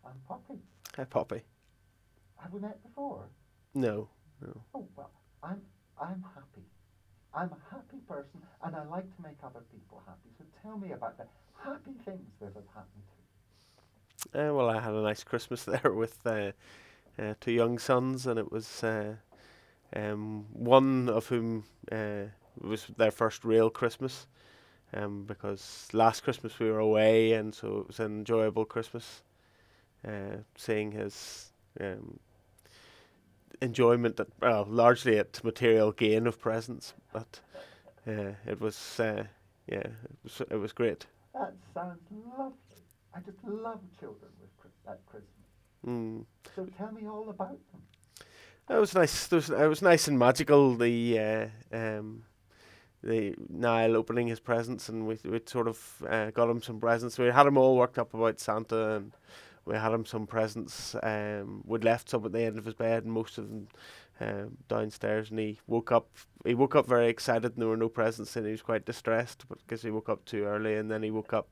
I'm Poppy. Hi, Poppy. Have we met before? No, no. Oh well, I'm happy. I'm a happy person, and I like to make other people happy. So tell me about the happy things that have happened to Well, I had a nice Christmas there with two young sons, and it was one of whom was their first real Christmas. Because last Christmas we were away, and so it was an enjoyable Christmas. Seeing his enjoyment at largely at material gain of presents, but it was it was great. you. That sounds lovely. I just love children with at Christmas. Mm. So tell me all about them. It was nice. It was nice and magical. The Niall opening his presents, and we sort of got him some presents. We had him all worked up about Santa, and we had him some presents. We'd left some at the end of his bed, and most of them downstairs. And he woke up. He woke up very excited, and there were no presents, and he was quite distressed because he woke up too early. And then he woke up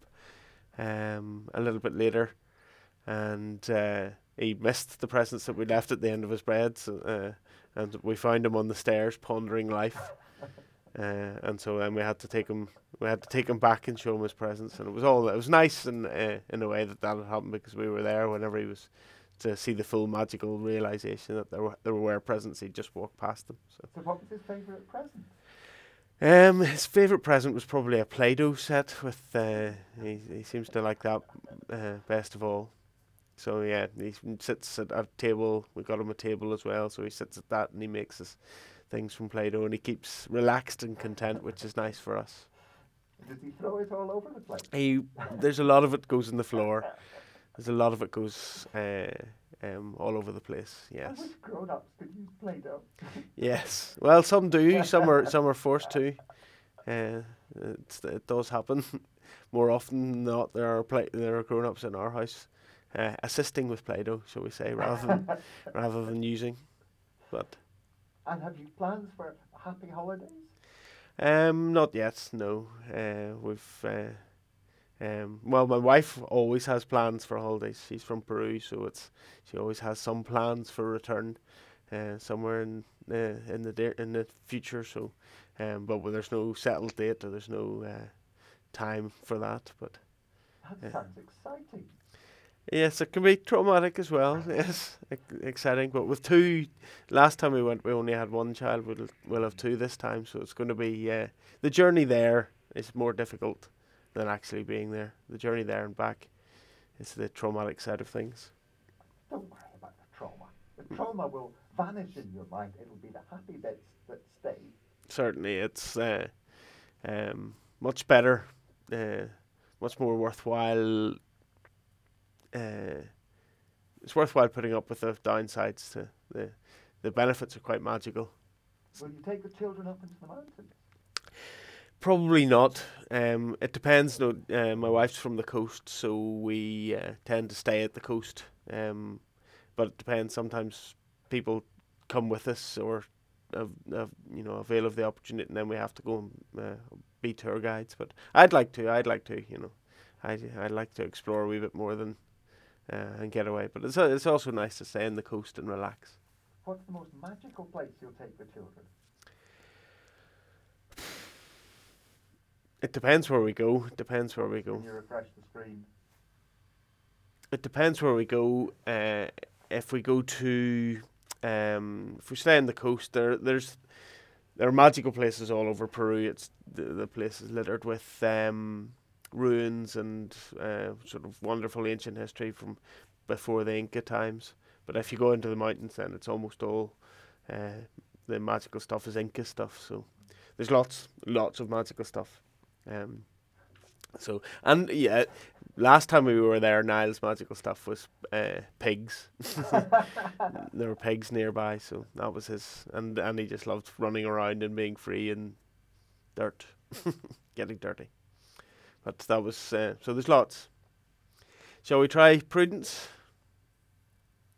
a little bit later, and he missed the presents that we left at the end of his bed. So, and we found him on the stairs pondering life. And so then we had to take him. We had to take him back and show him his presents, and it was all. It was nice in a way that had happened because we were there whenever he was to see the full magical realization that there were presents. He'd just walked past them. So, So what was his favourite present? his favorite present was probably a Play-Doh set with. He seems to like that best of all. So yeah, he sits at a table. We got him a table as well, so he sits at that and he makes his things from Play-Doh, and he keeps relaxed and content, which is nice for us. Does he throw it all over the place? He There's a lot of it goes on the floor. There's a lot of it goes all over the place. I Yes, wish grown-ups could use Play-Doh. yes. Well, some do. Some are forced to. Uh, it does happen more often than not. There are grown-ups in our house assisting with Play-Doh, shall we say, rather than using. But And have you plans for happy holidays? not yet. No. We've well, my wife always has plans for holidays. She's from Peru, so she always has some plans for return somewhere in the future. So, but there's no settled date or there's no time for that. But That uh, sounds exciting. yes, it can be traumatic as well. Yes, exciting. But with two, last time we went, we only had one child. We'll have two this time, so it's going to be the journey there is more difficult than actually being there. The journey there and back is the traumatic side of things. Don't worry about the trauma. The trauma will vanish in your mind. It'll be the happy bits that stay. Certainly, it's much better, much more worthwhile. Uh, it's worthwhile putting up with the downsides. To the benefits are quite magical. Will you take the children up into the mountains? Probably not. It depends. No, my wife's from the coast, so we tend to stay at the coast. But it depends. Sometimes people come with us or avail of the opportunity, and then we have to go and be tour guides. But I'd like to. I'd like to. I'd like to explore a wee bit more than and get away. But it's also nice to stay in the coast and relax. What's the most magical place you'll take the children? It depends where we go. It depends where we Can go. you refresh the screen? It depends where we go. If we go to, if we stay on the coast, there are magical places all over Peru. It's the place is littered with ruins and sort of wonderful ancient history from before the Inca times. But if you go into the mountains, then it's almost all the magical stuff is Inca stuff. So there's lots of magical stuff. Um, and yeah, last time we were there, Niall's magical stuff was pigs. There were pigs nearby, so that was his, and he just loved running around and being free and dirt, getting dirty. But that was so. There's lots. Shall we try Prudence?